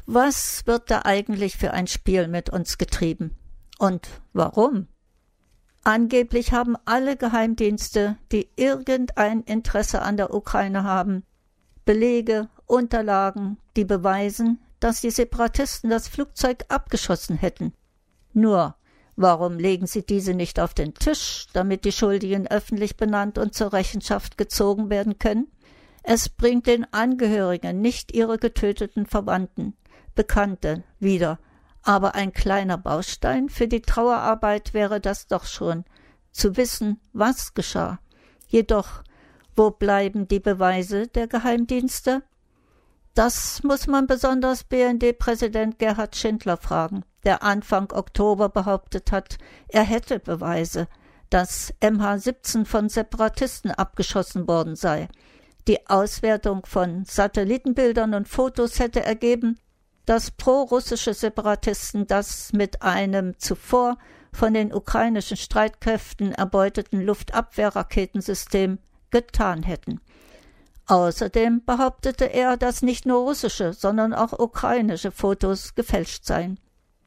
Was wird da eigentlich für ein Spiel mit uns getrieben? Und warum? Angeblich haben alle Geheimdienste, die irgendein Interesse an der Ukraine haben, Belege, Unterlagen, die beweisen, dass die Separatisten das Flugzeug abgeschossen hätten. Nur, warum legen sie diese nicht auf den Tisch, damit die Schuldigen öffentlich benannt und zur Rechenschaft gezogen werden können? Es bringt den Angehörigen nicht ihre getöteten Verwandten, Bekannte wieder, aber ein kleiner Baustein für die Trauerarbeit wäre das doch schon, zu wissen, was geschah. Jedoch, wo bleiben die Beweise der Geheimdienste? Das muss man besonders BND-Präsident Gerhard Schindler fragen, der Anfang Oktober behauptet hat, er hätte Beweise, dass MH17 von Separatisten abgeschossen worden sei. Die Auswertung von Satellitenbildern und Fotos hätte ergeben, dass pro-russische Separatisten das mit einem zuvor von den ukrainischen Streitkräften erbeuteten Luftabwehrraketensystem getan hätten. Außerdem behauptete er, dass nicht nur russische, sondern auch ukrainische Fotos gefälscht seien.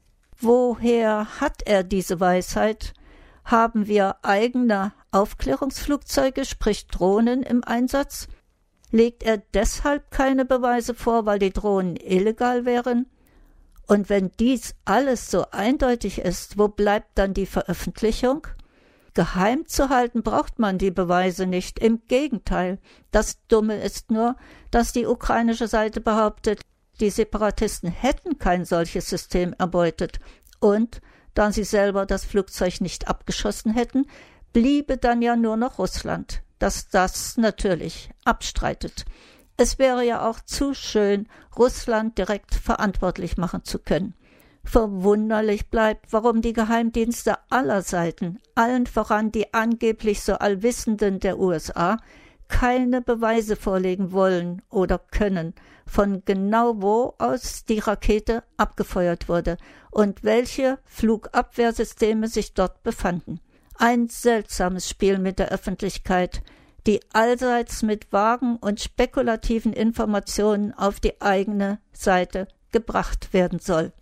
Woher hat er diese Weisheit? Haben wir eigene Aufklärungsflugzeuge, sprich Drohnen, im Einsatz? Legt er deshalb keine Beweise vor, weil die Drohnen illegal wären? Und wenn dies alles so eindeutig ist, wo bleibt dann die Veröffentlichung? Geheim zu halten braucht man die Beweise nicht, im Gegenteil. Das Dumme ist nur, dass die ukrainische Seite behauptet, die Separatisten hätten kein solches System erbeutet und, da sie selber das Flugzeug nicht abgeschossen hätten, bliebe dann ja nur noch Russland, das das natürlich abstreitet. Es wäre ja auch zu schön, Russland direkt verantwortlich machen zu können. Verwunderlich bleibt, warum die Geheimdienste aller Seiten, allen voran die angeblich so Allwissenden der USA, keine Beweise vorlegen wollen oder können, von genau wo aus die Rakete abgefeuert wurde und welche Flugabwehrsysteme sich dort befanden. Ein seltsames Spiel mit der Öffentlichkeit, die allseits mit vagen und spekulativen Informationen auf die eigene Seite gebracht werden soll.